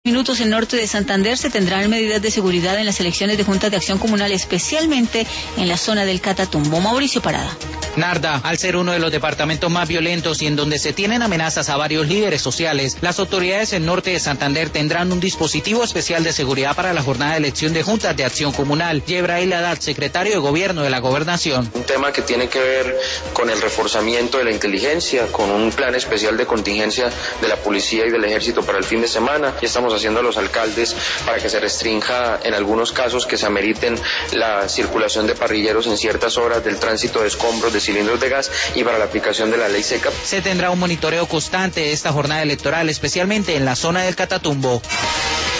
Minutos en norte de Santander se tendrán medidas de seguridad en las elecciones de juntas de acción comunal, especialmente en la zona del Catatumbo. Mauricio Parada. Narda, al ser uno de los departamentos más violentos y en donde se tienen amenazas a varios líderes sociales, las autoridades en norte de Santander tendrán un dispositivo especial de seguridad para la jornada de elección de juntas de acción comunal. Yebrail Haddad, secretario de Gobierno de la Gobernación. Un tema que tiene que ver con el reforzamiento de la inteligencia, con un plan especial de contingencia de la policía y del ejército para el fin de semana. Y estamos haciendo a los alcaldes para que se restrinja en algunos casos que se ameriten la circulación de parrilleros en ciertas horas del tránsito de escombros de cilindros de gas y para la aplicación de la ley seca. Se tendrá un monitoreo constante de esta jornada electoral, especialmente en la zona del Catatumbo.